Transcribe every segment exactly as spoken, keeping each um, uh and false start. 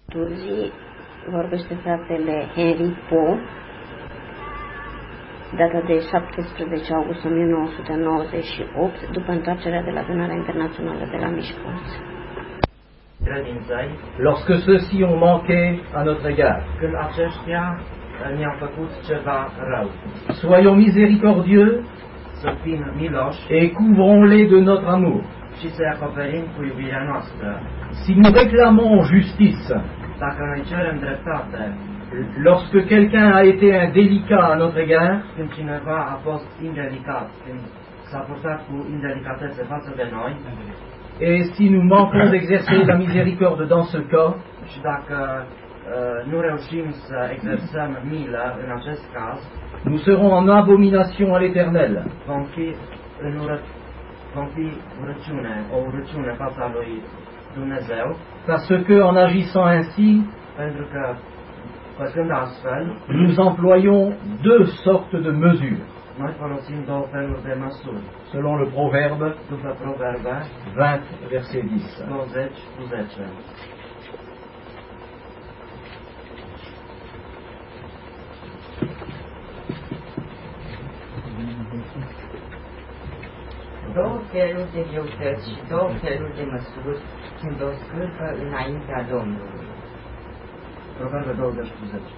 Turzi vorbește fratele Henry Poe, data de șaptesprezece august o mie nouă sute nouăzeci și opt, după întoarcerea de la Adunarea Internațională de la Mișcolț. Lorsque ceux-ci ont manqué à notre égard, când aceștia ne-au făcut ceva rău, soyons miséricordieux să fim miloși et couvrons-les de notre amour. și să-i acoperim cu iubirea noastră. Si nous réclamons justice, Dacă noi cerem dreptate, lorsque quelqu'un a été indélicat à notre égard, când cineva a fost indelicat, când s-a purtat cu indelicatețe față de noi, et si nous manquons d'exercer la miséricorde dans ce cas, și dacă uh, nu reușim să exersăm milă în acest caz, nous serons en abomination à l'Éternel. vom fi în ură, vom fi urăciune, o urăciune fața lui Dumnezeu, Parce que, en agissant ainsi, pentru că, făcând astfel, nous employons deux sortes de mesures, noi folosim două feluri de măsuri. selon le proverbe După Proverbe vingt, verset dix. douăzeci cu zece. Două feluri de răutăți și două feluri de măsuri când o scârpă înaintea Domnului. Proverbe douăzeci cu zece.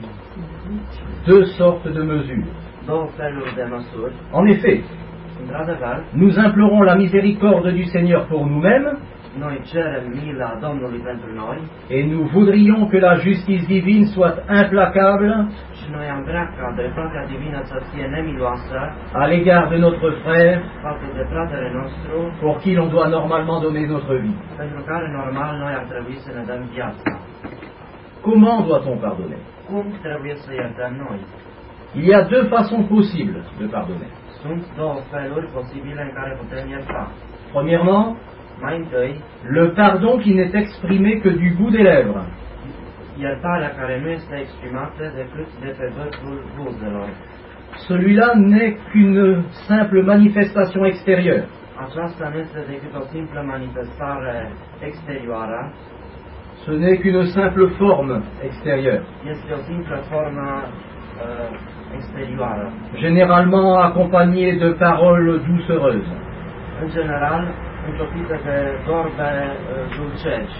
Deux sortes de mesures. Două feluri de măsuri. En effet, Într-adevăr, nous implorons la miséricorde du Seigneur pour nous-mêmes, noi cerem mila Domnului pentru noi et nous voudrions que la justice divine soit implacable și noi am vrea ca dreptatea divină să fie nemiloasă à l'égard de notre frère, față de fratele nostru, pour qui l'on doit normalement donner notre vie. pentru care normal noi ar trebui să ne dăm viața. Comment doit-on pardonner? Cum trebuie să iertăm noi? Il y a deux façons possibles de pardonner. Sunt două feluri posibile în care putem ierta. Premièrement, Mai întâi, le pardon qui n'est exprimé que du bout des lèvres. iertarea care nu este exprimată decât de pe vârful buzelor. Celui-là n'est qu'une simple manifestation extérieure. Aceasta nu este decât o simplă manifestare exterioară, Ce n'est qu'une simple forme extérieure, este o simplă formă uh, exterioară. généralement accompagnée de paroles doucereuses. În general, însoțită de vorbe uh, dulcești.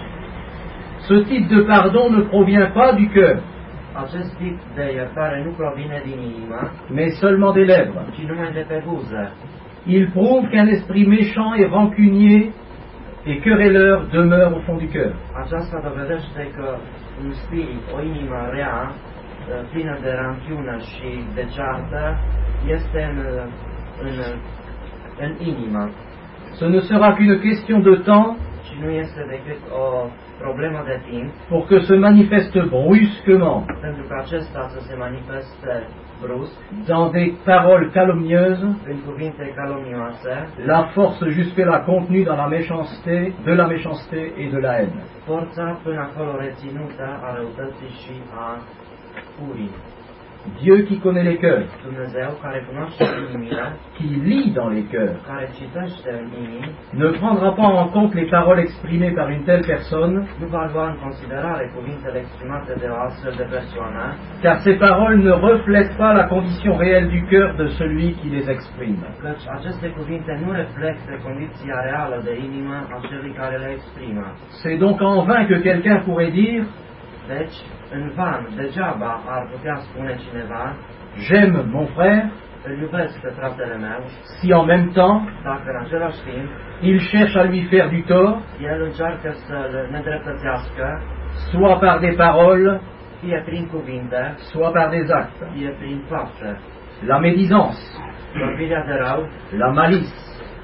Ce type de pardon ne provient pas du cœur, Acest tip de iertare nu provine din inimă, mais seulement des lèvres. ci numai de pe buze. Il prouve qu'un esprit méchant et rancunier et querelleur demeure au fond du cœur. Aceasta dovedește că un spirit, o inimă rea, uh, plină de ranchiună și de ceartă, este în, în, în inimă. Ce ne sera qu'une question de temps Și nu este decât o problemă de timp pour que se manifeste brusquement, pentru că acesta să se manifeste brusc, dans des paroles calomnieuses, prin cuvinte calomnioase, la force jusque-là contenue dans la méchanceté, de la méchanceté et de la haine. forța până acolo reținută a răutății și a urii. Dieu qui connaît les cœurs, Dumnezeu care cunoaște inimile, qui lit dans les cœurs, care citește în inimi, ne prendra pas en compte les paroles exprimées par une telle personne, nu va lua în considerare cuvintele exprimate de o astfel de persoană, car ces paroles ne reflètent pas la condition réelle du cœur de celui qui les exprime. căci aceste cuvinte nu reflectă condiția reală de inimă a celui care le exprimă. C'est donc en vain que quelqu'un pourrait dire Deci, în van, degeaba ar putea spune cineva, j'aime mon frère, îl iubesc pe fratele meu, si en même temps dacă în același timp il cherche à lui faire du tort, el încearcă să-l nedreptățească, soit par des paroles, fie prin cuvinte, soit par des actes. fie prin fapte. La médisance, Vorbirea de rău, la malice,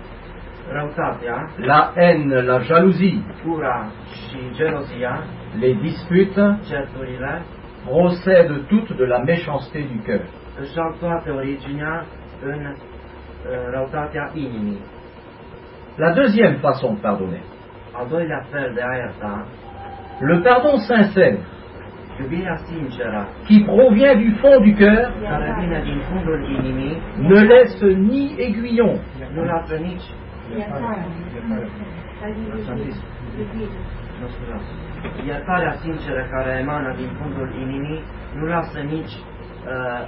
răutatea, la haine, la jalousie, ura și gelozia, les disputes certurile, procèdent toutes de la méchanceté du cœur. își au toate originea în uh, răutatea inimii. La deuxième façon de pardonner, Al doilea fel de a ierta, le pardon sincère, iubirea sinceră, qui provient du fond du cœur, care vine din fundul inimii, ne laisse ni aiguillon, nu lasă nici Așa zis. Nu scuzați. Iertarea sinceră care emană din fundul inimii nu lasă nici uh,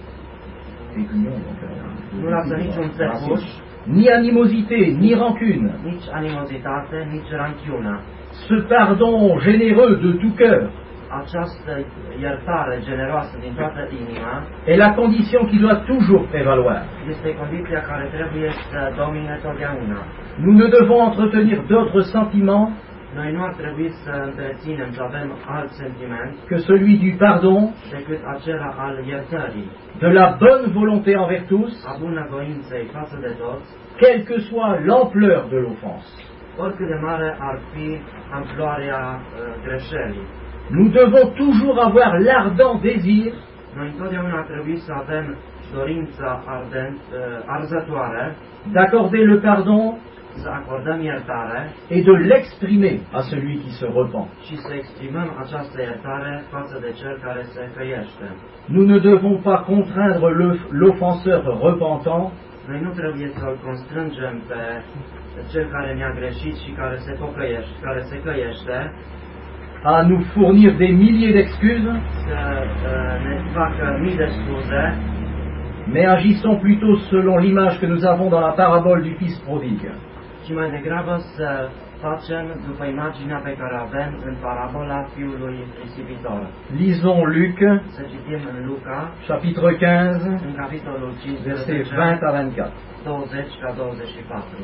nu lasă niciun țepuș, ni animosité, ni rancune. nici animozitate, nici ranchiună. Ce pardon généreux de tout cœur Această iertare generoasă din toată inima est la condition qui doit toujours prévaloir. este condiția care trebuie să domine totdeauna. Nous ne devons entretenir d'autres sentiments Noi nu ar trebui să întreținem, să avem alt sentiment que celui du pardon, decât acela al iertării, de la bonne volonté envers tous, a bunăvoinței față de toți, quelle que soit l'ampleur de l'offense. oricât de mare ar fi amploarea uh, greșelii. Nous devons toujours avoir l'ardent désir Noi întotdeauna ar trebui să avem dorința ardent, uh, arzătoare, d'accorder le pardon să acordăm iertare et de l'exprimer à celui qui se repent. și să exprimăm această iertare față de cel care se căiește. Nous ne devons pas contraindre le- l'offenseur repentant Noi nu trebuie să-l constrângem pe cel care ne-a greșit și care se pocăiește, care se căiește, à nous fournir des milliers d'excuses, să uh, ne facă mii de scuze, mais agissons plutôt selon l'image que nous avons dans la parabole du Fils prodigue. ci mai degrabă să facem după imaginea pe care o avem în parabola fiului risipitor. Lisons Luc, Să citim în Luca, chapitre quinze, în capitolul versets cincisprezece, vingt à vingt-quatre. douăzeci la douăzeci și patru.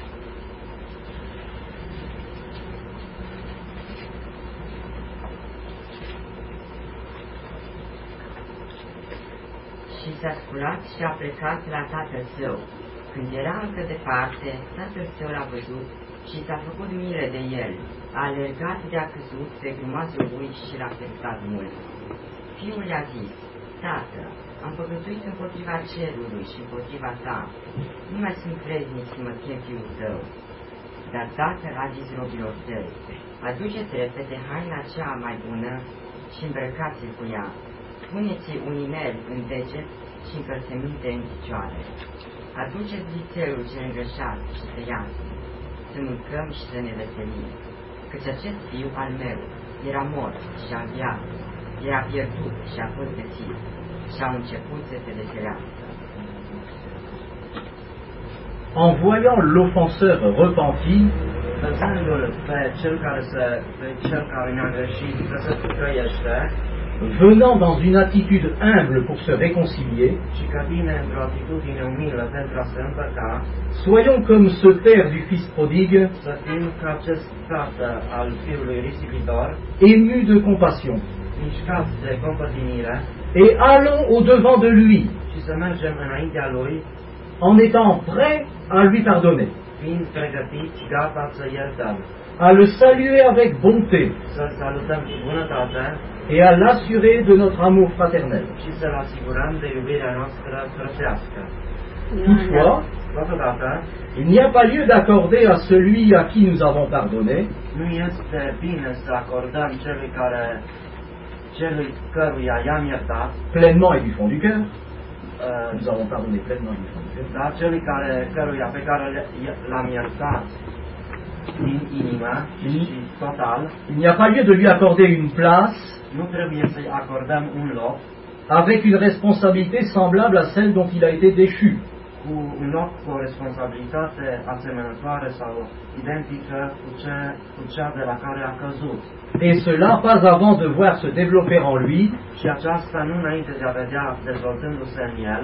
Și s-a sculat și a plecat la tatăl său. Când era încă departe, tatăl său l-a văzut și s-a făcut milă de el. A alergat de-a căzut pe grumazul lui și l-a plectat mult. Fiul i-a zis: Tată, am păcătuit împotriva cerului și împotriva ta. Nu mai sunt vrednic să mă chem fiul tău. Dar tatăl a zis robilor săi: Aduceți repede haina cea mai bună și îmbrăcați-l cu ea. Puneți un inel în deget și încălțăminte în picioare. Aduceți vițelul cel îngrășat și să iați, să mâncăm și să ne veselim. Căci acest fiu al meu era mort și a înviat, era pierdut și a fost găsit, și au început să se veselească. En voyant l'offenseur repenti, Văzându-l pe cel care, se, pe cel care ne-a greșit că se căiește venant dans une attitude humble pour se réconcilier, și că vine într-o atitudine umilă pentru a se împăca, soyons comme ce père du Fils prodigue, să fim ca acest tată al fiului risipitor, ému de compassion, mișcat de compătimire, et allons au-devant de lui, și să mergem înaintea lui, en étant prêts à lui pardonner, fiind pregătiți, gata să iertăm, à le saluer avec bonté să-l salutăm cu bunătate et à l'assurer de notre amour fraternel. și să-l asigurăm de iubirea noastră frățească. Toutefois, Totodată, il n'y a pas lieu d'accorder à celui à qui nous avons pardonné nu este bine să acordăm celui care, celui căruia i-am iertat, pleinement et du fond du cœur, uh, nous avons pardonné pleinement et du fond du cœur, da, celui care, căruia pe care le- l-am iertat din inimă și total, il n'y a pas lieu de lui accorder une place nu trebuie să-i acordăm un loc avec une responsabilité semblable à celle dont il a été déchu. cu un loc cu o responsabilitate asemănătoare sau identică cu, ce, cu cea de la care a căzut. Et cela pas avant de voir se développer en lui Și aceasta nu înainte de a vedea dezvoltându-se în el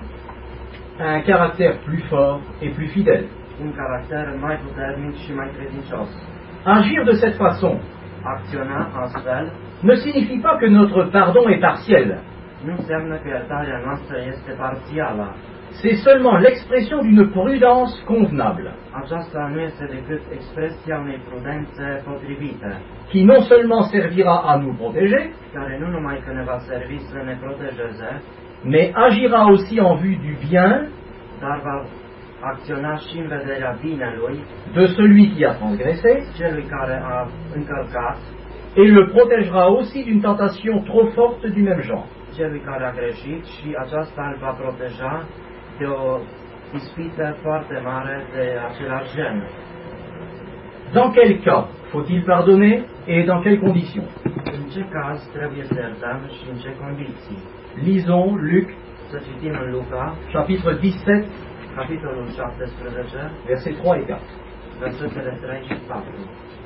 un caractère plus fort et plus fidèle. un caracter mai puternic și mai credincios. Agir de cette façon Acționa astfel ne signifie pas que notre pardon est partiel. nu înseamnă că iertarea noastră este parțială. C'est seulement l'expression d'une prudence convenable, Aceasta nu este decât expresia unei prudențe potrivite, qui non seulement servira à nous protéger, care nu numai că ne va servi să ne protejeze, mais agira aussi en vue du bien dar va acționa și în vederea binelui de celui qui a transgressé, celui care a încălcat, et le protégera aussi d'une tentation trop forte du même genre. celui care a greșit și aceasta îl va proteja de o ispită foarte mare de același gen. Dans quel cas faut-il pardonner et dans quelles conditions? În ce caz trebuie să iertăm și în ce condiții? Lisons Luc, Să citim în Luca, chapitre dix-sept, capitolul șaptesprezece, versets trois et quatre. versetele trei și patru.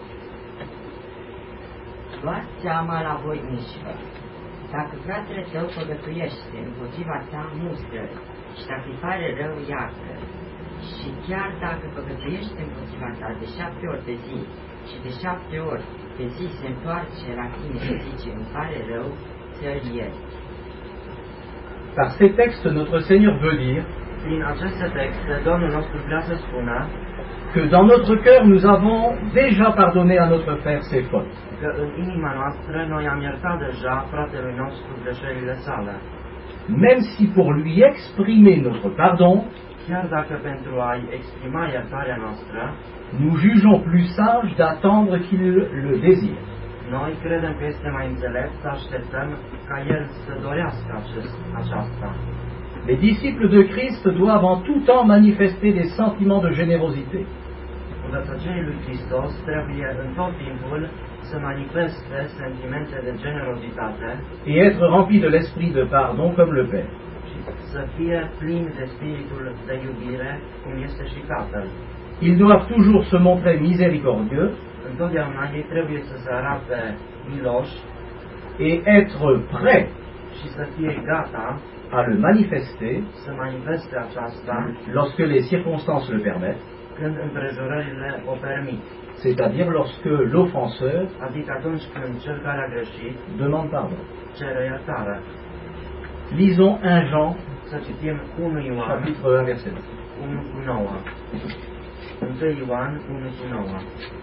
Luați seama la voi înșivă. Dacă fratele tău păgătuiește împotriva ta, mustră, și dacă îi pare rău, iartă. Și chiar dacă păgătuiește împotriva ta de șapte ori pe zi și de șapte ori pe zi se întoarce la tine și zice, îmi pare rău, să-l ierți. Par ces textes, notre Seigneur veut dire Prin aceste texte, Domnul nostru vrea să spună que dans notre cœur, nous avons déjà pardonné à notre frère ses fautes. că în inima noastră noi am iertat deja fratelui nostru greșelile sale. Même si pour lui exprimer notre pardon, Chiar dacă pentru a-i exprima iertarea noastră, nous jugeons plus sage d'attendre qu'il le désire. noi credem că este mai înțelept să așteptăm ca el să dorească acest, aceasta. Les disciples de Christ doivent en tout temps manifester des sentiments de générosité. Învățătorii lui Hristos trebuie în tot timpul să manifeste sentimente de generozitate Et être remplis de l'esprit de pardon comme le Père. și să fie plini de spiritul de iubire, cum este și Tatăl. Ils doivent toujours se montrer miséricordieux Întotdeauna ei trebuie să se arate miloși et être prêts și să fie gata à le manifester să manifeste aceasta lorsque les circonstances le permettent, când împrejurările o permit. c'est-à-dire lorsque l'offenseur Adică atunci când cel care a greșit demande pardon. cere iertare. Lisons un Jean, Să citim unu Ioan chapitre un, verset neuf. unu cu nouă. unu Ioan unu cu nouă.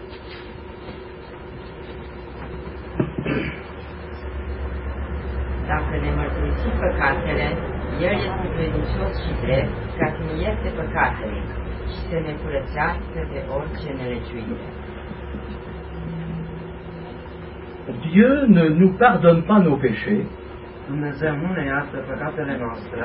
Dacă ne mărturisim păcatele, El este credincios și drept ca să ne ierte păcatele și să ne curățească de orice nelegiuire. Dieu ne nous pardonne pas nos péchés Dumnezeu nu ne iartă păcatele noastre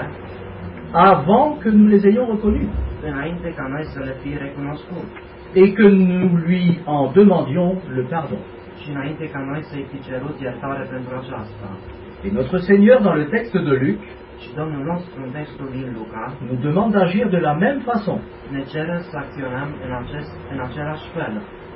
avant que nous les ayons reconnus înainte ca noi să le fi recunoscut et que nous lui en demandions le pardon. și înainte ca noi să-i fi cerut iertare pentru aceasta. Et notre Seigneur, dans le texte de Luc, Și Domnul nostru în textul din Luca nous demande d'agir de la même façon. ne cere să acționăm în, acest, în același fel.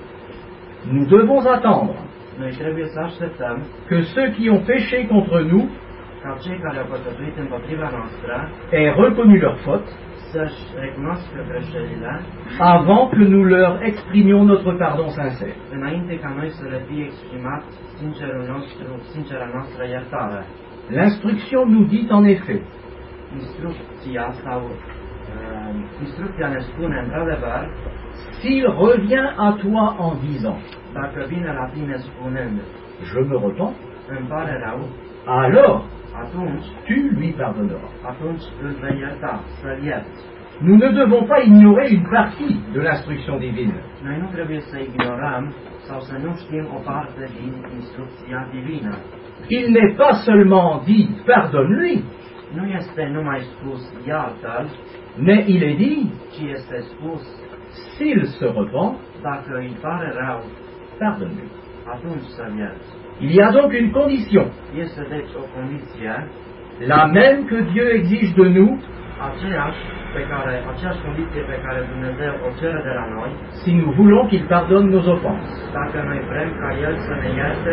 Nous devons attendre Noi trebuie să așteptăm que ceux qui ont péché contre nous ca cei care au păcătuit împotriva noastră aient reconnu leurs fautes să-și recunoască greșelile avant que nous leur exprimions notre pardon sincère. înainte ca noi să le fie exprimat sincerul nostru, sincera noastră iertare. L'instruction nous dit en effet Instrucția sau uh, instrucția ne spune într-adevăr, s'il revient à toi en disant dacă vine la tine spunând je me repens, îmi pare rău, alors atunci, tu lui pardonneras. atunci îl vei ierta, să-l ierți. Nous ne devons pas ignorer une partie de l'instruction divine. Noi nu trebuie să ignorăm sau să nu știm o parte din instrucția divină. Il n'est pas seulement dit pardonne-lui, Nu este numai spus iartă-l, mais il est dit ci este spus s'il se repent, dacă îi pare rău, pardonne-lui. atunci să-l ierți. Il y a donc une condition, Este deci o condiție, la même que Dieu exige de nous aceeași, pe care, aceeași condiție pe care Dumnezeu o cere de la noi, si nous voulons qu'il pardonne nos offenses. dacă noi vrem ca El să ne ierte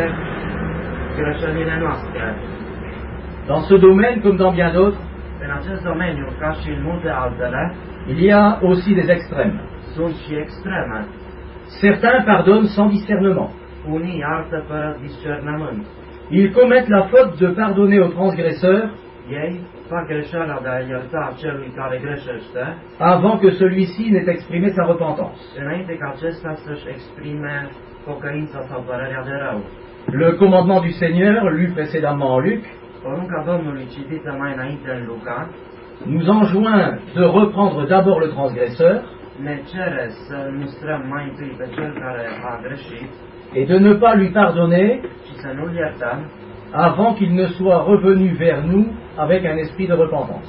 greșelile noastre. Dans ce domaine, comme dans bien d'autres, În acest domeniu, ca și în multe altele, il y a aussi des extrêmes. sunt și extreme. Certains pardonnent sans discernement. Unii iartă fără discernământ. Ils commettent la faute de pardonner au transgresseur Ei fac greșeala de a ierta celui care greșește, avant que celui-ci n'ait exprimé sa repentance. înainte ca acesta să-și exprime pocăința sau părerea de rău. Le commandement du Seigneur, lu précédemment en Luc, Porunca Domnului citită mai înainte în Luca nous enjoint de reprendre d'abord le transgresseur ne cere să mustrăm mai întâi pe cel care a greșit et de ne pas lui pardonner și să nu-l iertăm avant qu'il ne soit revenu vers nous avec un esprit de repentance.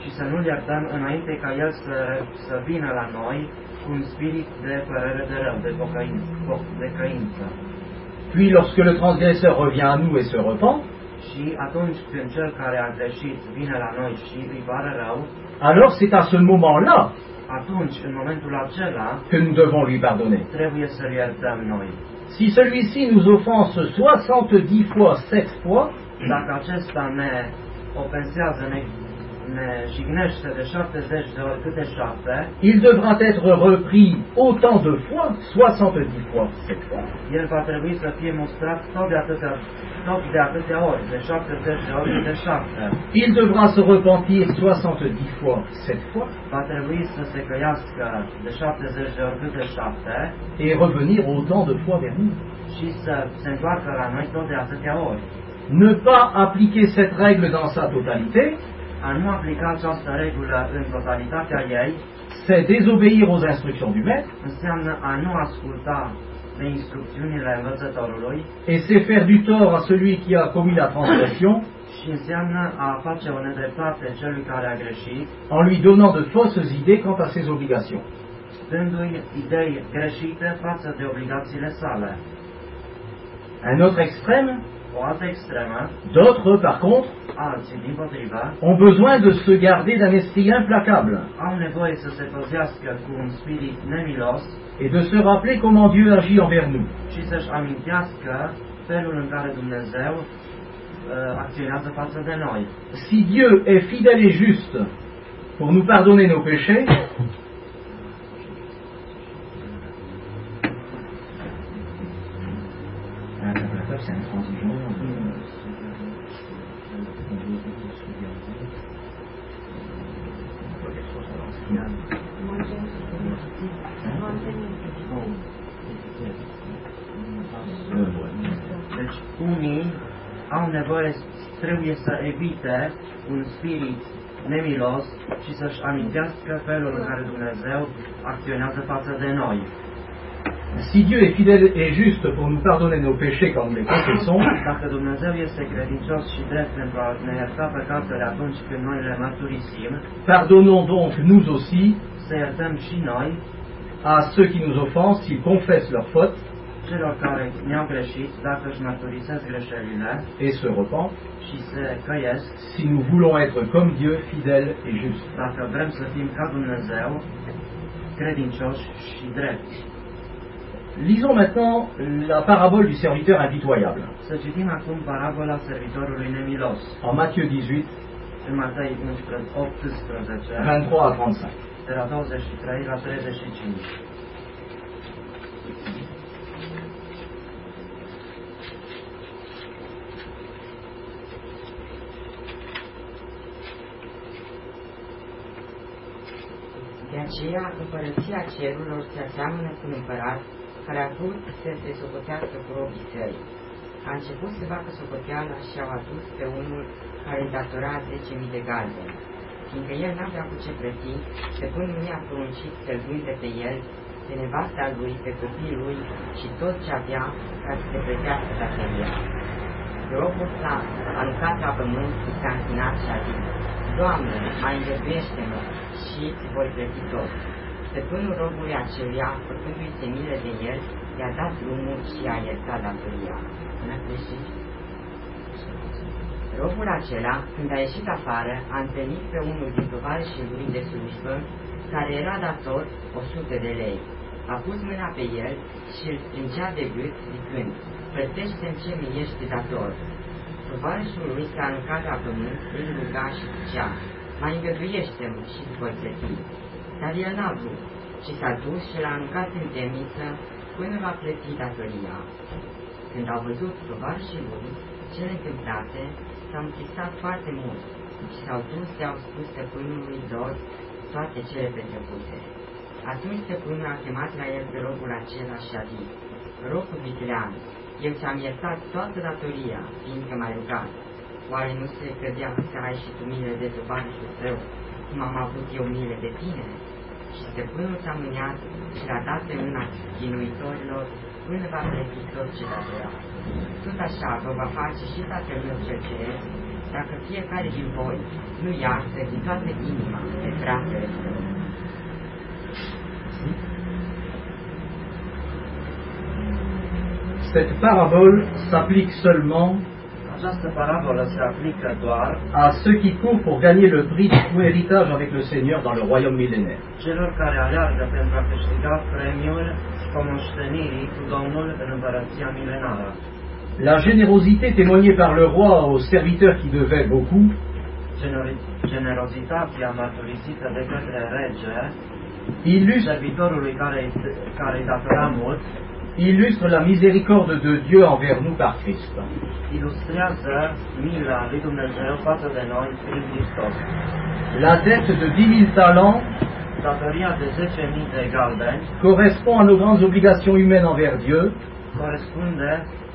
și să nu-l iertăm înainte ca el să, să vină la noi cu un spirit de părere de rău, de pocăință. De căință. Puis lorsque le transgresseur revient à nous et se repent, Și atunci când cel care a greșit vine la noi și îi pare rău, alors c'est à ce moment-là atunci, în momentul acela, que nous devons lui pardonner. trebuie să-l iertăm noi. Si celui-ci nous offense soixante-dix fois, sept fois, Dacă acesta ne ofensează, ne, ne jignește de șaptezeci de ori câte șapte, il devra être repris autant de fois, soixante-dix fois, sept fois. el va trebui să fie mustrat tot de atâtea, tot de atâtea ori, de șaptezeci de ori câte șapte. Il devra se repentir soixante-dix fois, sept fois, Va trebui să se căiască de șaptezeci de ori câte șapte et revenir autant de fois vers nous. și să se întoarcă la noi tot de atâtea ori. Ne pas appliquer cette règle dans sa totalité, A nu aplica această regulă în totalitatea ei c'est désobéir aux instructions du maître, înseamnă a nu asculta de instrucțiunile învățătorului et c'est faire du tort à celui qui a commis la transgression și înseamnă a face o nedreptate celui care a greșit, en lui donnant de fausses idées quant à ses obligations. dându-i idei greșite față de obligațiile sale. Un autre extrême, O altă extremă, d'autres par contre, alții dimpotrivă, ont besoin de se garder d'un esprit implacable au nevoie să se păzească cu un spirit nemilos et de se rappeler comment Dieu agit envers nous. și să-și amintească felul în care Dumnezeu uh, acționează față de noi. Si Dieu est fidèle et juste pour nous pardonner nos péchés, c'est intransigeant. Deci unii au nevoie, trebuie să evite un spirit nemilos și să-și amintească felul în care Dumnezeu acționează față de noi. Si Dieu est fidèle et juste pour nous pardonner nos péchés quand nous les confessons, Dacă Dumnezeu este credincios și drept pentru a ne ierta păcatele atunci când noi le mărturisim, pardonnons donc nous aussi să iertăm și noi à ceux qui nous offensent s'ils confessent leurs fautes celor care ne-au greșit, dacă își mărturisesc greșelile et se repentent, și se căiesc, si nous voulons être comme Dieu, fidèle et juste. dacă vrem să fim ca Dumnezeu, credincioși și drepti. Lisons maintenant la parabole du serviteur impitoyable. Să citim acum parabola servitorului nemilos. En Matthieu dix-huit, În Matei unsprezece, optsprezece, vingt-trois à trente-cinq. de la douăzeci și trei la treizeci și cinci. De aceea, împărăția cerurilor se aseamănă cu un împărat care a vrut să se socotească cu robii săi. A început să facă socoteala și au adus pe unul care îi datora zece mii de galbeni. Fiindcă el n-avea cu ce plăti, stăpânul lui a poruncit să-l vândă pe el, pe nevasta lui, pe copiii lui și tot ce avea ca să se plătească datoria. Robul s-a aruncat la pământ și s-a închinat și a zis: Doamne, mai îngăduiește-mă și îți voi plăti tot. Stăpânul robului aceluia, făcându-i se milă de el, i-a dat drumul și i-a iertat datoria. Robul acela, când a ieșit afară, a întâlnit pe unul din tovarășii lui de slujbă, care era dator o sută de lei. A pus mâna pe el și îl strângea de gât, zicând: Plătește-mi ce mi ești dator. Tovarășul lui s-a aruncat la pământ, îl ruga și zicea: Mai îngăduiește-mă și îți voi plăti. Dar el n-a vrut, ci s-a dus și l-a aruncat în temniță până va plăti datoria. Când au văzut tovarășii lui cele întâmplate, s-au întristat foarte mult și s-au dus și au spus stăpânului lor toate cele petrecute. Atunci stăpânul a chemat la el pe robul acela și a zis: Robul viclean, eu ți-am iertat toată datoria, fiindcă m-ai rugat. Oare nu se credea să ai și tu milă de tovarășul tău, cum am avut eu milă de tine? Și stăpânul s-a mâniat și l-a dat pe mâna chinuitorilor până va plăti tot ce datora. Tot așa vă va face și Tatăl meu cel ceresc, dacă fiecare din voi nu iartă din toată inima pe fratele său. Cette parabole s'applique seulement Această parabolă se aplică doar à ceux qui courent pour gagner le prix du héritage avec le Seigneur dans le royaume millénaire. celor care aleargă pentru a câștiga premiul moștenirii cu Domnul în împărăția milenară. La générosité témoignée par le roi aux serviteurs qui devaient beaucoup Generi- Generozitatea mărturisită de către rege, illustre, servitorului care, care îi datora mult, illustre la miséricorde de Dieu envers nous par Christ. ilustrează mila lui Dumnezeu față de noi prin Hristos. La dette de dix mille talents Datoria de zece mii de galbeni correspond à nos grandes obligations humaines envers Dieu corespunde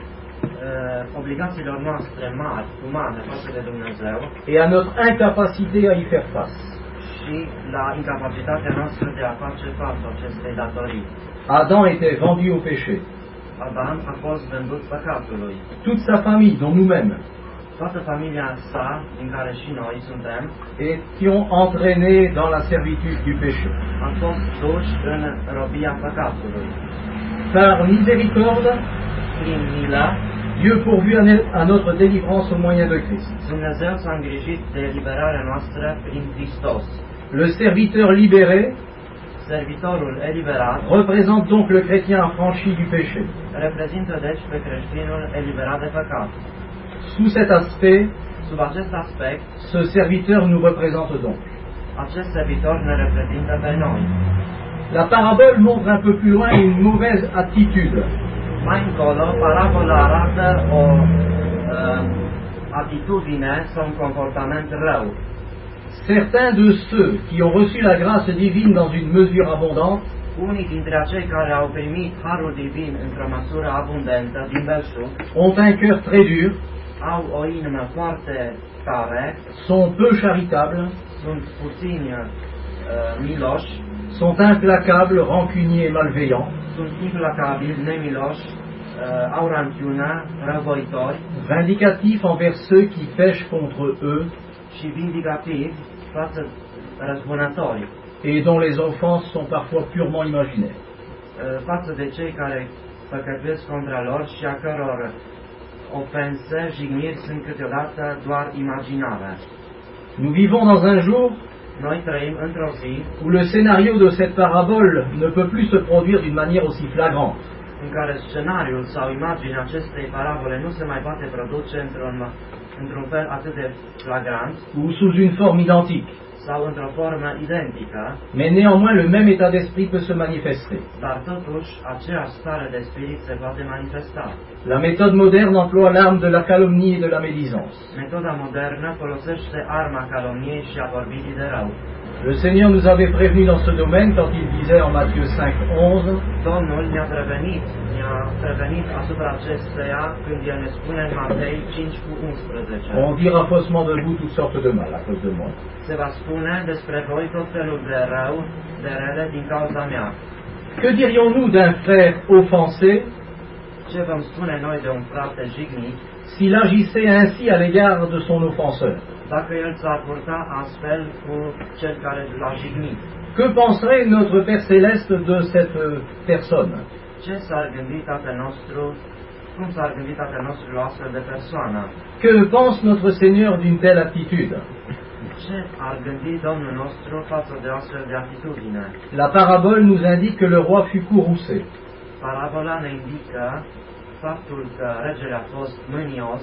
uh, obligațiilor noastre mari, umane, față de Dumnezeu et à notre incapacité à y faire face. și la incapacitatea noastră de a face față acestei datorii. Adam était vendu au péché. Adam a fost vândut păcatului. Toute sa famille, dont nous-mêmes, Toată familia sa, din care și noi suntem, étions entraînés dans la servitude du péché. am fost duși în robia păcatului. Par miséricorde, Prin milă, Dieu pourvut à ne- à notre délivrance au moyen de Christ. Dumnezeu s-a îngrijit de eliberarea noastră prin Hristos. Le serviteur libéré Servitorul eliberat représente donc le chrétien affranchi du péché. reprezintă deci pe creștinul eliberat de păcat. Sous cet aspect, Sub acest aspect, ce serviteur nous représente donc. acest servitor ne reprezintă pe noi. La parabole montre un peu plus loin une mauvaise attitude. Mai încolo, parabola arată o uh, atitudine sau un comportament rău. Certains de ceux qui ont reçu la grâce divine dans une mesure abondante Unii dintre acei care au primit harul divin într-o măsură abundentă din belșug ont un cœur très dur, au o inimă foarte tare, sont peu charitables, sunt puțini uh, miloși, sont implacables, rancuniers et malveillants, sunt implacabili, nemiloși, uh, au ranchiuna, răvoitori vindicatifs envers ceux qui pêchent contre eux și vindicativi față răzbunători, et dont les offenses sont parfois purement imaginaires. uh, față de cei care păcătuiesc contra lor și a căror ofense, jigniri sunt câteodată doar imaginare. Nous vivons dans un jour Noi trăim într-o zi où le scénario de cette parabole ne peut plus se produire d'une manière aussi flagrante. în care scenariul sau imaginea acestei parabole nu se mai poate produce într-un, într-un fel atât de flagrant ou sous une forme identique. sau într-o formă identică, Mais néanmoins, le même état d'esprit peut se manifester. dar totuși aceeași stare de spirit se poate manifesta. La méthode moderne emploie l'arme de la calomnie et de la médisance. Metoda modernă folosește arma calomniei și a vorbirii de rău. Le Seigneur nous avait prévenus dans ce domaine quand il disait en Matthieu cinq, onze, Domnul ne-a prevenit, ne-a prevenit asupra acesteia când El ne spune în Matei cinci cu unsprezece. on dira faussement de vous toutes sortes de mal à cause de moi. Se va spune despre voi tot felul de rău, de rele din cauza mea. Que dirions-nous d'un frère offensé Ce vom spune noi de un frate jignit s'il agissait ainsi à l'égard de son offenseur? dacă el s-ar purta astfel cu cel care l-a jignit? Que penserait notre Père Céleste de cette personne? Ce s-ar gândi Tatăl nostru, cum s-ar gândi Tatăl nostru la astfel de persoană? Que pense notre Seigneur d'une telle attitude? Ce ar gândi Domnul nostru față de astfel de atitudine? La parabole nous indique que le roi fut courroucé. Parabola ne indică faptul că regele a fost mânios,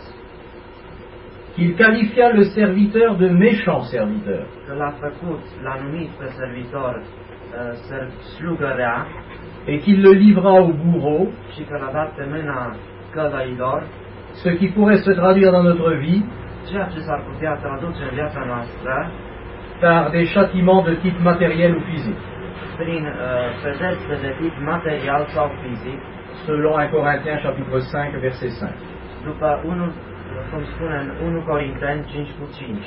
Qu'il qualifia le serviteur de méchant serviteur. că l-a făcut, l-a numit pe servitor uh, ser, slugă rea Et qu'il le livra au bourreau, și că l-a dat pe mâna călăilor, ce qui pourrait se traduire dans notre vie ceea ce s-ar putea traduce în viața noastră par des châtiments de type matériel ou physique. prin uh, pedepse de tip material sau fizic, Selon un Corinthiens chapitre cinq verset cinq. după unu, cum spune în unu Corinteni cinci cu cinci.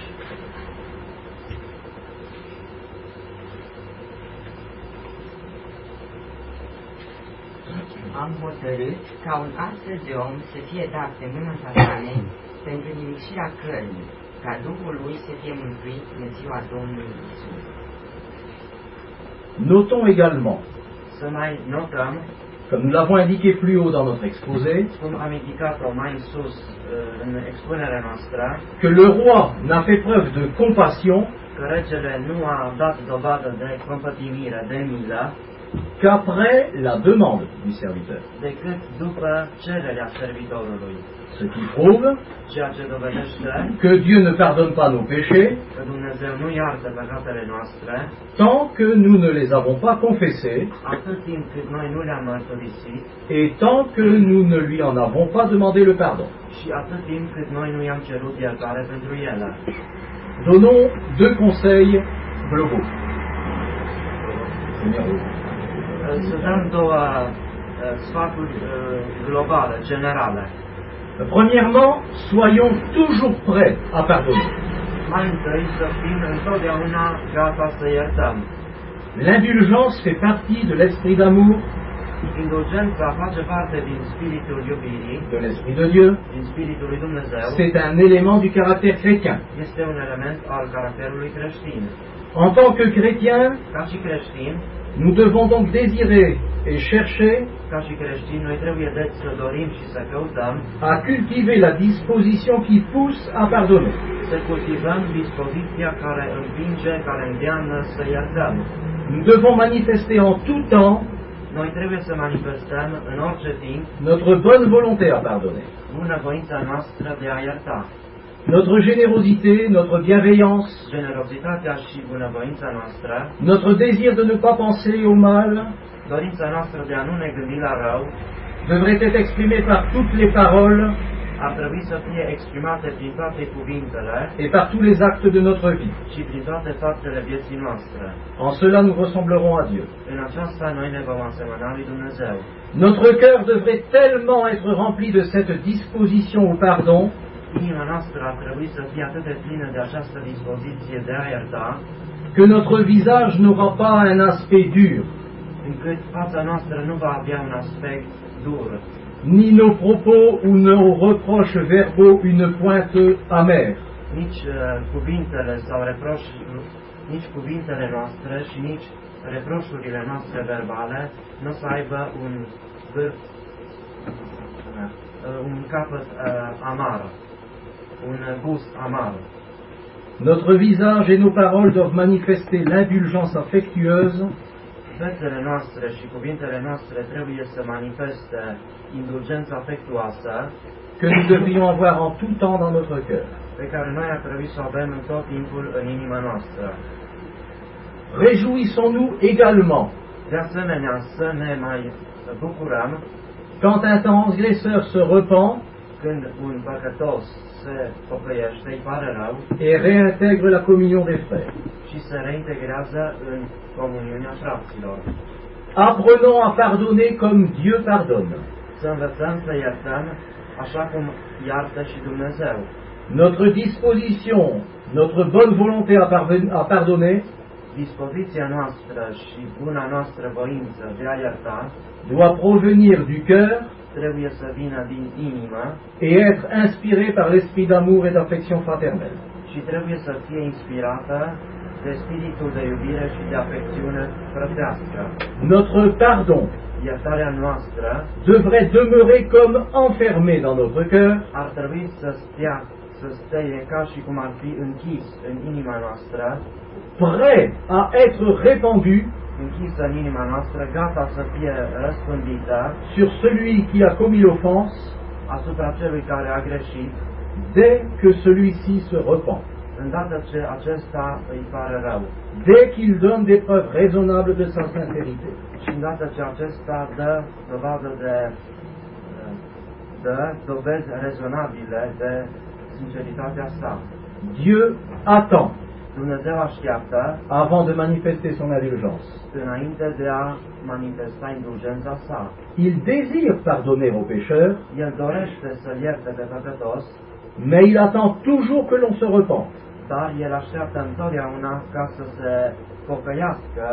Am hotărât ca un astfel de om să fie dat pe mâna satanei pentru nimicirea cărnii, ca Duhul lui să fie mântuit în ziua Domnului Iisus. Notons également, Să mai notăm, comme nous l'avons indiqué plus haut dans notre exposé, cum am indicat-o mai în sus uh, în expunerea noastră, que le roi n'a fait preuve de compassion că regele nu a dat dovadă de compătimire, de milă, qu'après la demande du serviteur. decât după cererea servitorului. Ce qui prouve Ceea ce dovedește que Dieu ne pardonne pas nos péchés că Dumnezeu nu iartă păcatele noastre tant que nous ne les avons pas confessés atât timp cât noi nu le-am mărturisit et tant que nous ne lui en avons pas demandé le pardon. și atât timp cât noi nu i-am cerut iertare pentru ele. Donnons deux conseils globaux. Numéro un. Să dăm două uh, sfaturi uh, globale, generale. Premièrement, soyons toujours prêts à pardonner. Mai întâi să fim întotdeauna gata să iertăm. L'indulgence fait partie de l'esprit d'amour, Indulgența face parte din spiritul iubirii, de l'esprit de Dieu. din spiritul lui Dumnezeu. C'est un élément du caractère chrétien. Este un element al caracterului creștin. En tant que chrétiens, Ca și creștini, nous devons donc désirer et chercher ca și creștini, noi trebuie deci să dorim și să căutăm à cultiver la disposition qui pousse à pardonner. să cultivăm dispoziția care împinge, care îndeamnă să iertăm. Nous devons manifester en tout temps Noi trebuie să manifestăm în orice timp notre bonne volonté à pardonner, bunăvoința noastră de a ierta. notre générosité, notre bienveillance, Generozitatea și bunăvoința noastră, notre désir de ne pas penser au mal, dorința noastră de a nu ne gândi la rău, devrait être exprimée par toutes les paroles ar trebui să fie exprimate prin toate cuvintele et par tous les actes de notre vie. și prin toate faptele vieții noastre. En cela, nous ressemblerons à Dieu. În aceasta noi ne vom asemăna lui Dumnezeu. Notre cœur devrait tellement être rempli de cette disposition au pardon Inima noastră ar trebui să fie atât de plină de această dispoziție de a ierta, que notre visage n'aura pas un aspect dur, încât fața noastră nu va avea un aspect dur, ni nos propos ou nos reproches verbaux une pointe amère. nici uh, cuvintele sau reproșuri, nici cuvintele noastre și nici reproșurile noastre verbale nu o să aibă un vârf, uh, un capăt uh, amar, un gust amar. Notre visage et nos paroles doivent manifester l'indulgence affectueuse Fețele noastre și cuvintele noastre trebuie să manifeste indulgența afectuoasă que nous devrions avoir en tout temps dans notre cœur. pe care noi ar trebui să o avem în tot timpul în inima noastră. Réjouissons-nous également De asemenea, să ne mai bucurăm quand un transgresseur se repent când un păcătos se pocăiește, îi pare rău et réintègre la communion des frères. și se reintegrează în comuniunea fraților. Apprenons à pardonner comme Dieu pardonne. Să învățăm să iertăm așa cum iartă și Dumnezeu. Notre disposition, notre bonne volonté à, parven- à pardonner Dispoziția noastră și buna noastră voință de a ierta doit provenir du cœur trebuie să vină din inimă et être inspirée par l'esprit d'amour et d'affection fraternelle. și trebuie să fie inspirată de spiritul de iubire și de afecțiune frățească. Notre pardon Iertarea noastră devrait demeurer comme enfermé dans notre cœur, ar trebui să stea, să steie ca și cum ar fi închis în inima noastră, prêt à être répandu închisă în inima noastră, gata să fie răspândită sur celui qui a commis l'offense asupra celui care a greșit, dès que celui-ci se repent, îndată ce acesta îi pare rău dès qu'il donne des preuves raisonnables de sa sincérité. și îndată ce acesta dă dovadă de dă dovezi rezonabile de sinceritatea sa. Dieu attend Dumnezeu așteaptă avant de manifester son indulgence. înainte de a manifesta indulgența sa. Il désire pardonner aux pécheurs, El dorește să-l ierte pe păcătos, mais il attend toujours que l'on se repente. dar el așteaptă întotdeauna ca să se pocăiască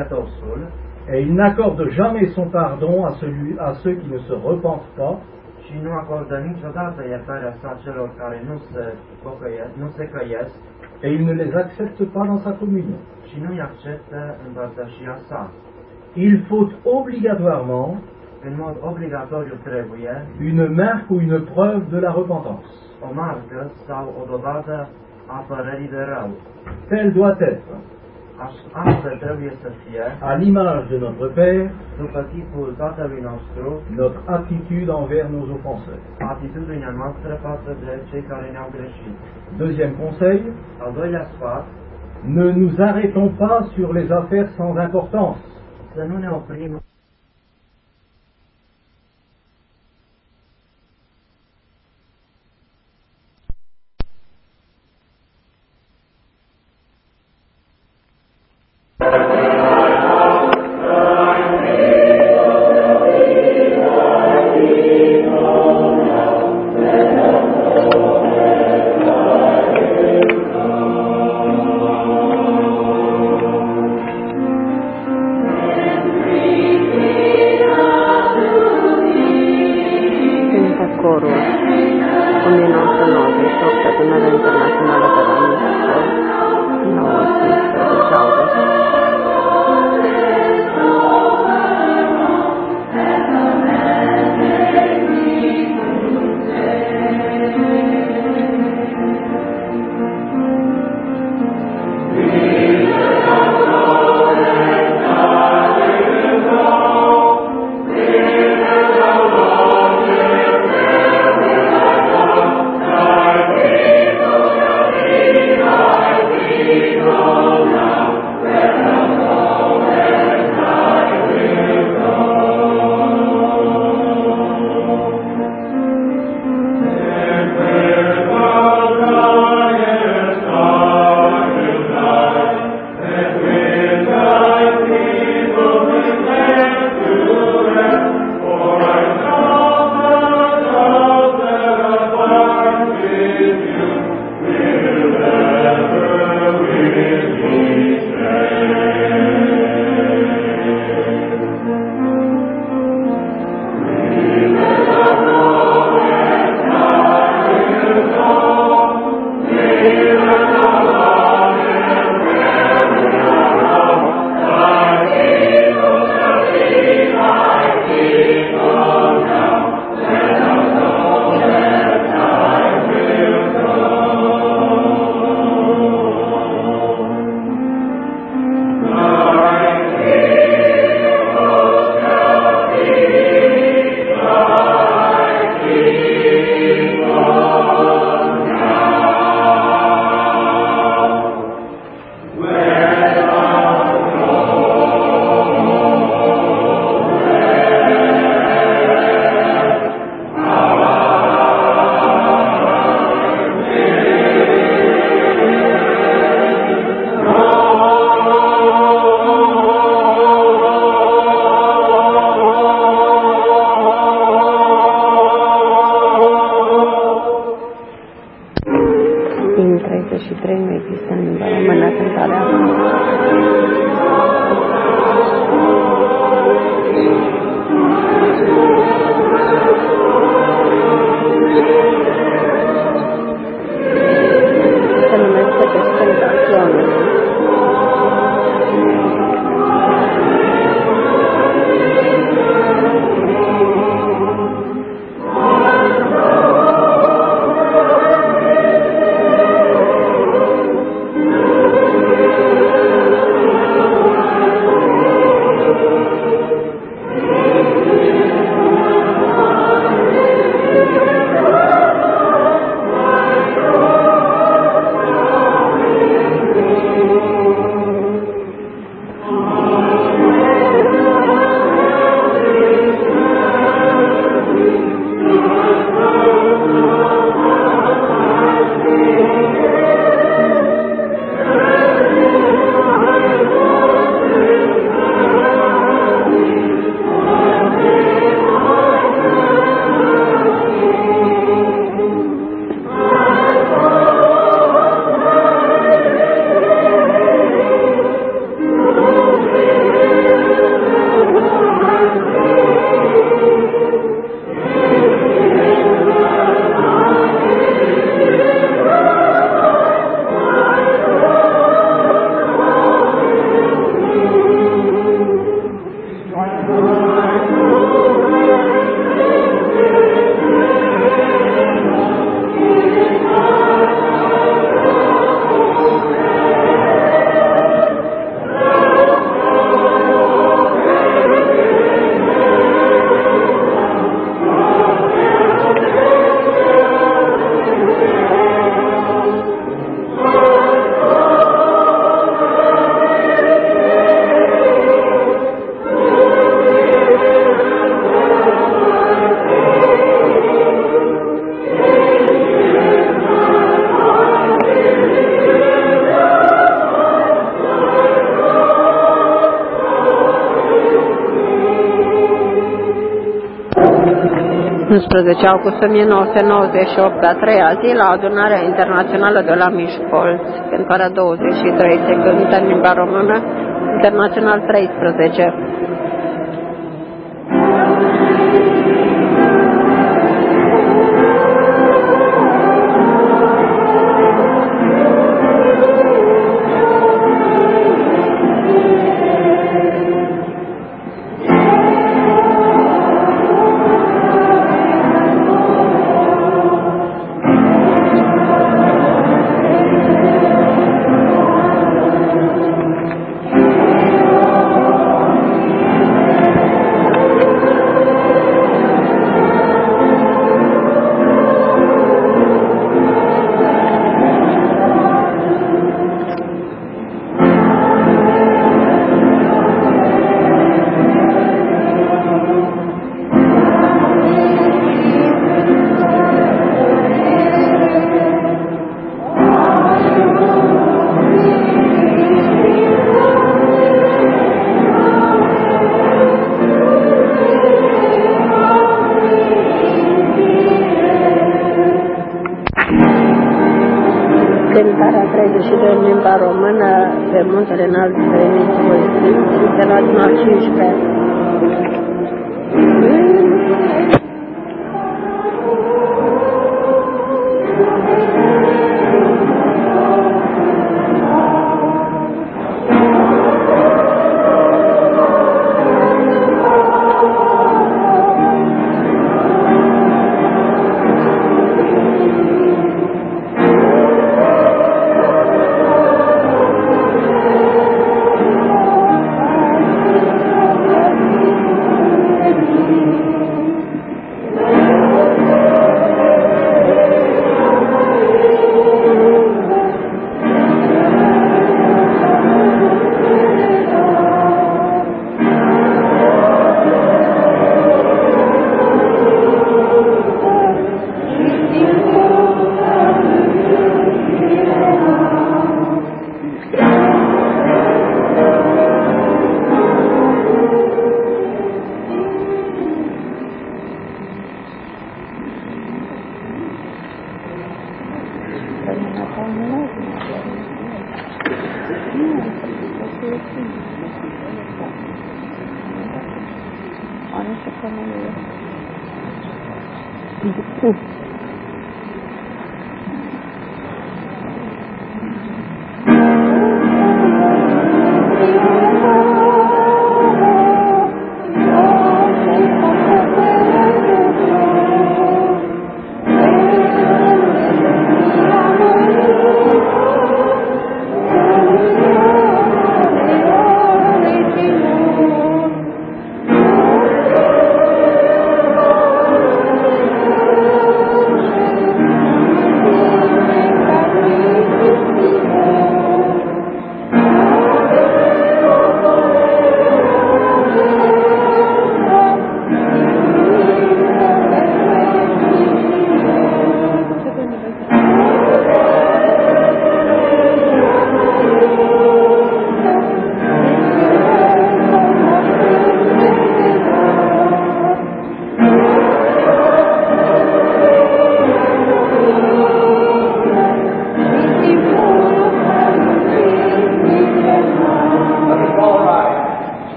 păcătosul Et il n'accorde jamais son pardon à, celui, à ceux qui ne se repentent pas, și și nu acordă niciodată iertarea sa celor care nu se pocăiesc, nu se căiesc et il ne les accepte pas dans sa communion. și nu-i acceptă împărtășia sa. Il faut obligatoirement În mod obligatoriu trebuie une marque ou une preuve de la repentance. o marcă sau o dovadă a părării de rău. Tel doit être, Aș- Astfel trebuie să fie, à l'image de notre Père, după tipul Tatălui nostru, notre attitude envers nos offenseurs. atitudinea noastră față de cei care ne-au greșit. Deuxième conseil, Al doilea sfat, ne nous arrêtons pas sur les affaires sans importance. să nu ne oprim Cântă corul o mie nouă sute nouăzeci și opt, Adunarea Internațională de la Miscol, nouă cincisprezece august. Thank you. unsprezece august o mie nouă sute nouăzeci și opt, a treia zi, la adunarea internațională de la Miscolț, cântarea douăzeci și trei, se cântă în limba română, internațional treisprezece. Cântarea treizeci și doi în limba română, pe muntele înalt veniți voi sfinți, internațional cincisprezece.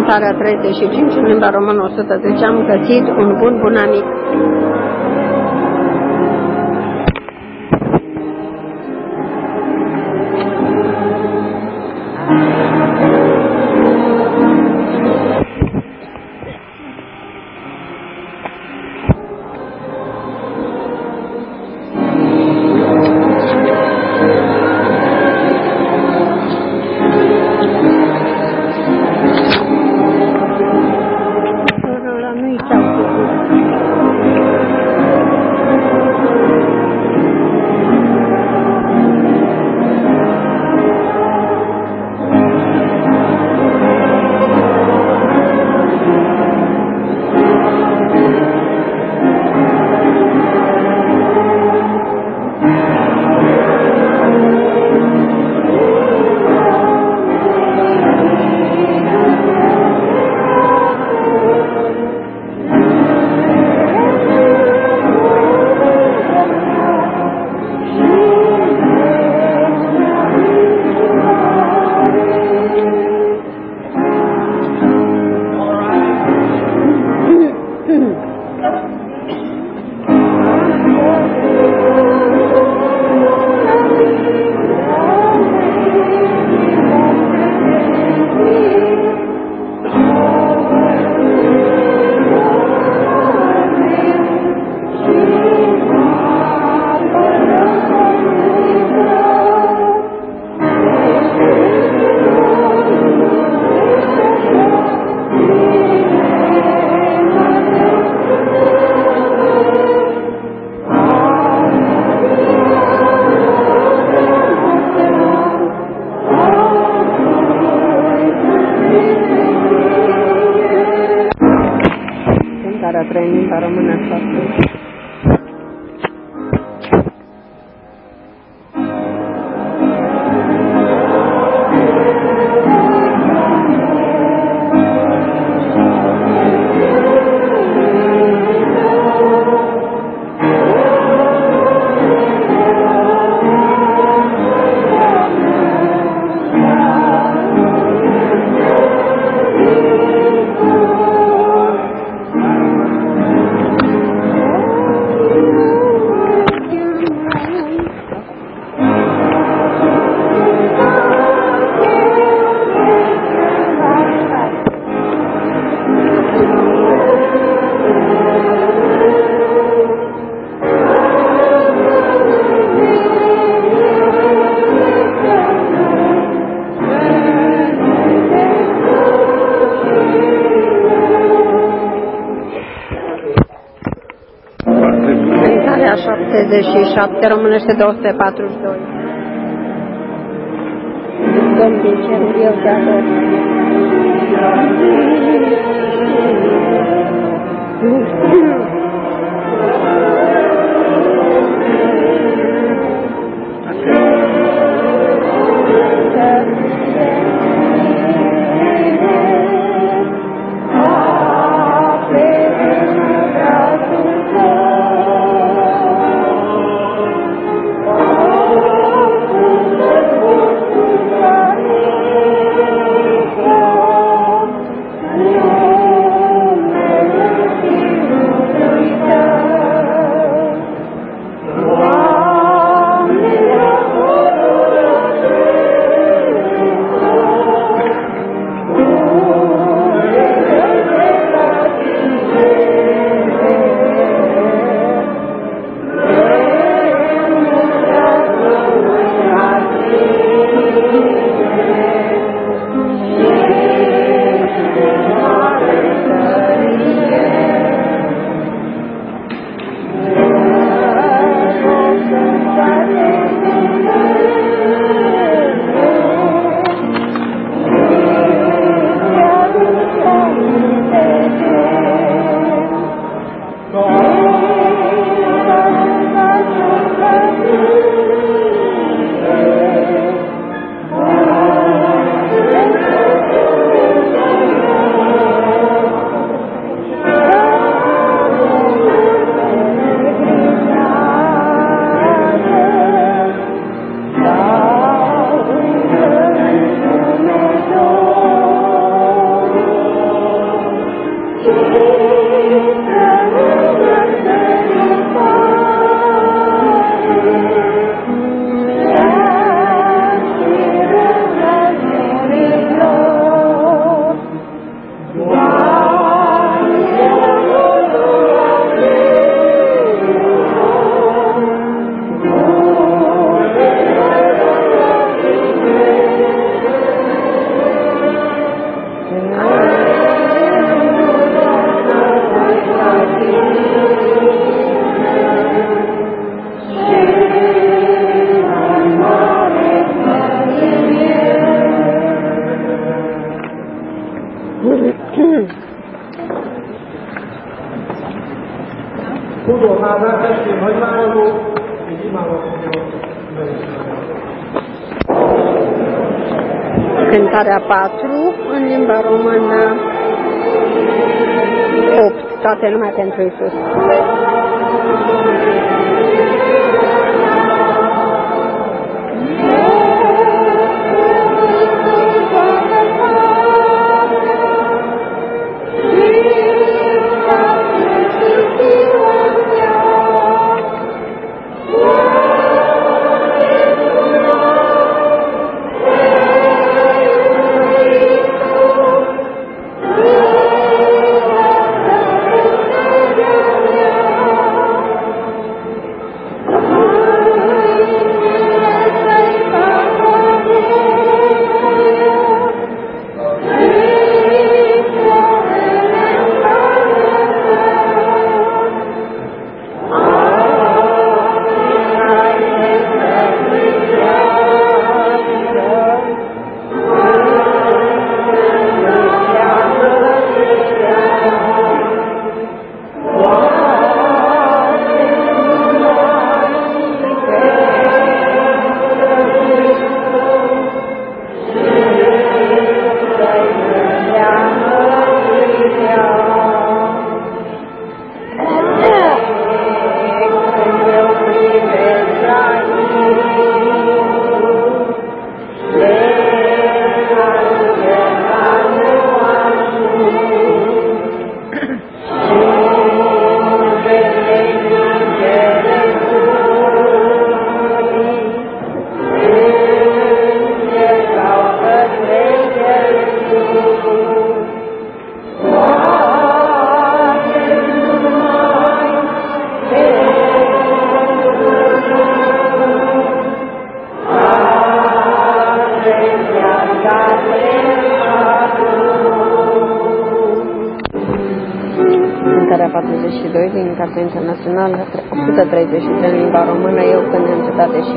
Cântarea treizeci și cinci în limba română o sută zece. Am găsit un bun bun amic. Trei în limba română șapte. șaptezeci și șapte, românește două sute patruzeci și doi. Domn din cerul, eu te ador. Cântarea patru în limba română. opt. Toată lumea pentru Iisus. patruzeci și doi din Cartea Internațională, o sută treizeci și trei în limba română, Eu când în cetate și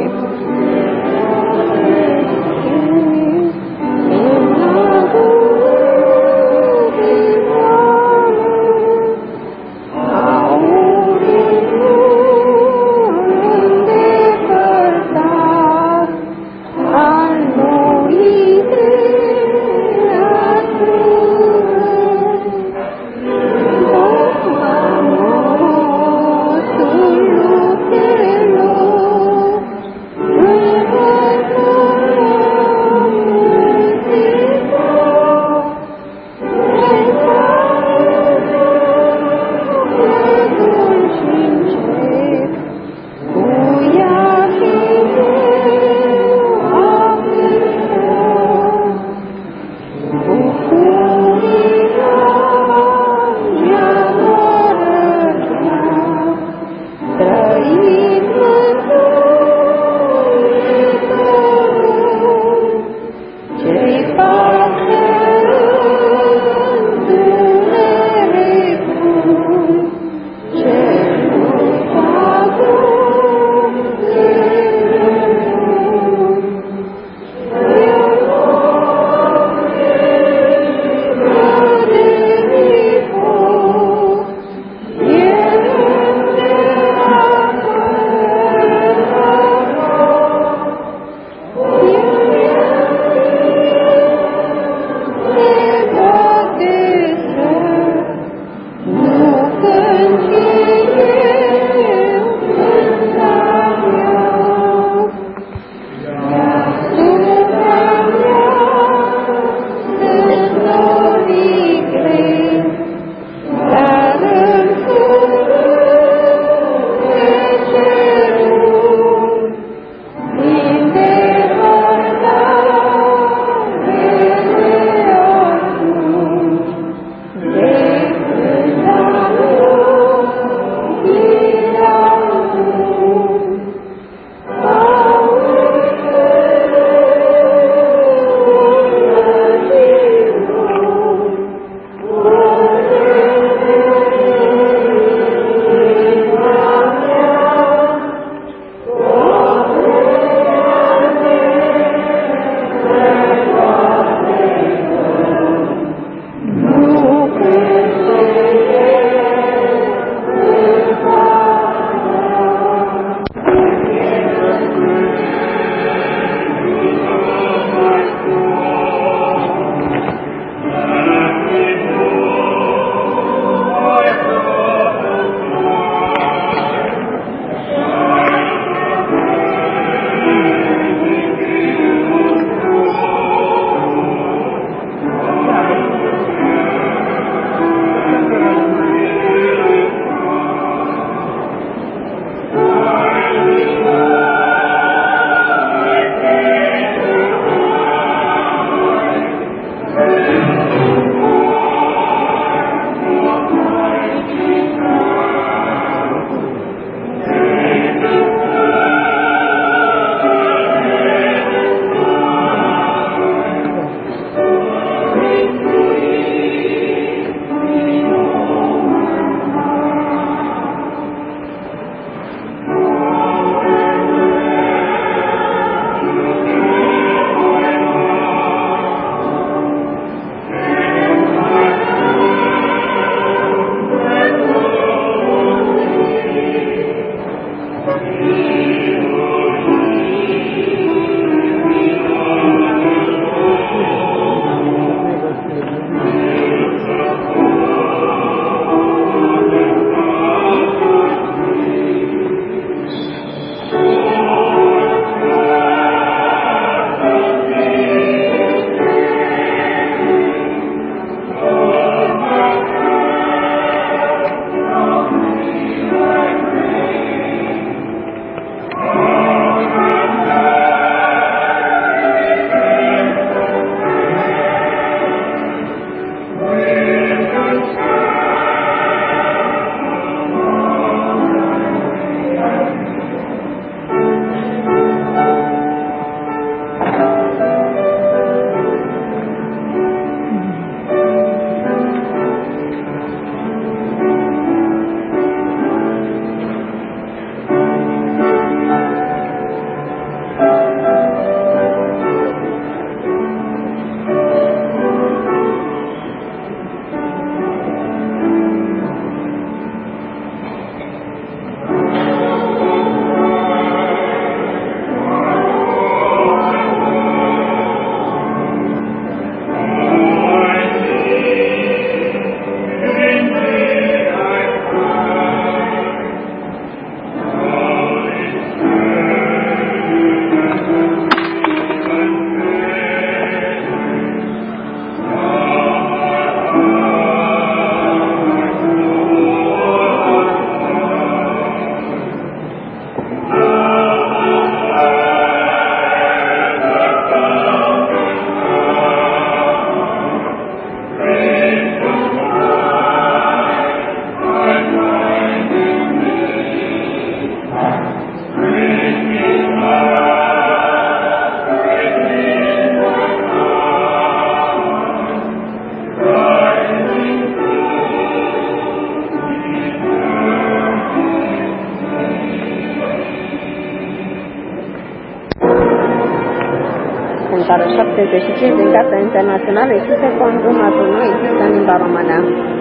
Care șaptezeci și cinci din Carta Internațională există consumatul, nu există în limba română.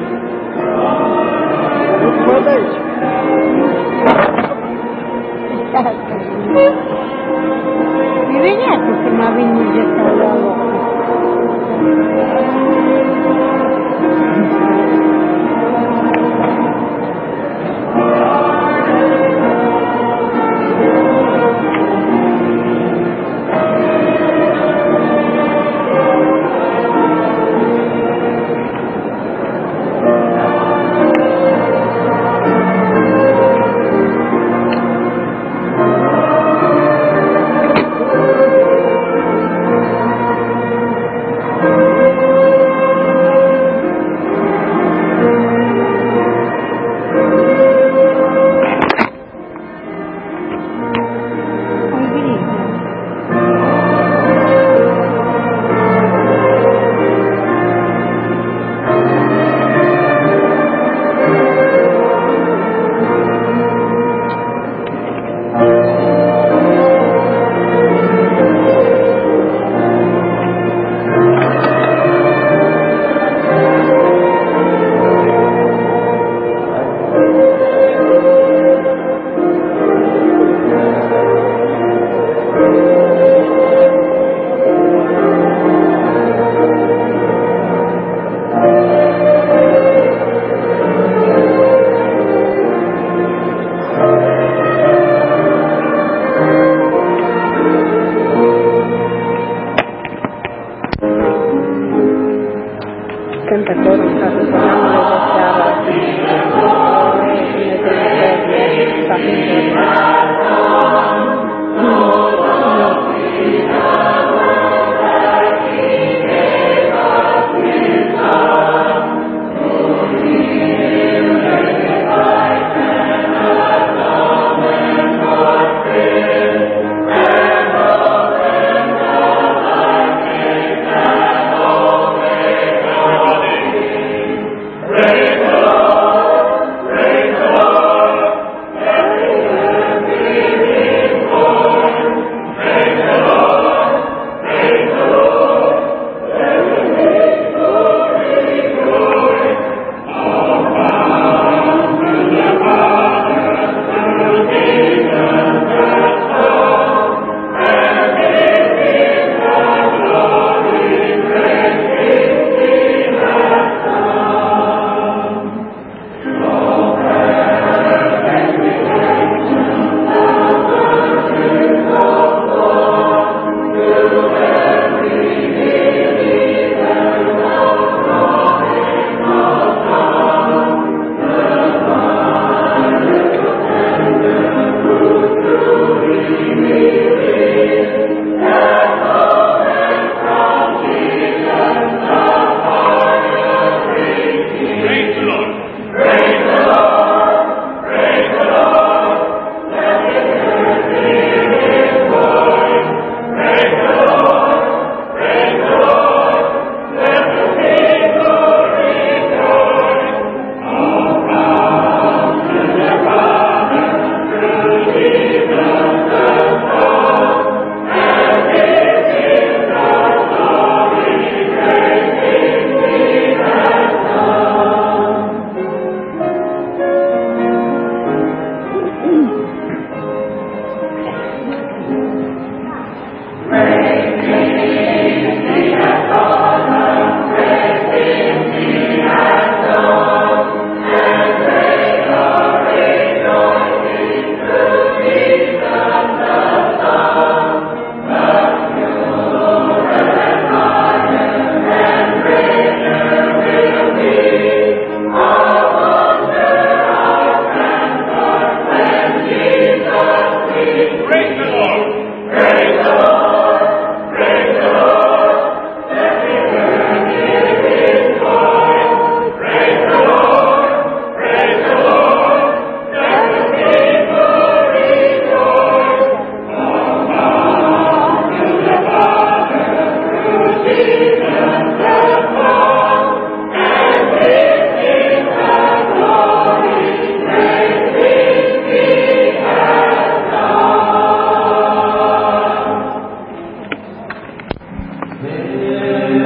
Mi venea cu când m-a venit gesta la loc.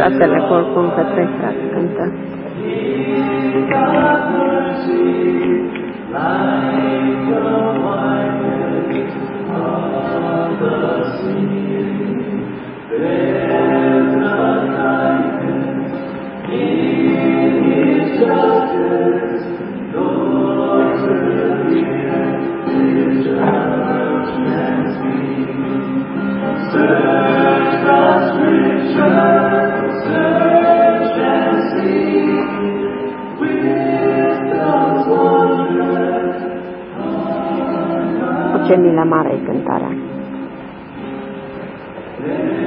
Fratele Culcum către frate cântă. Ce milă mare e cântarea.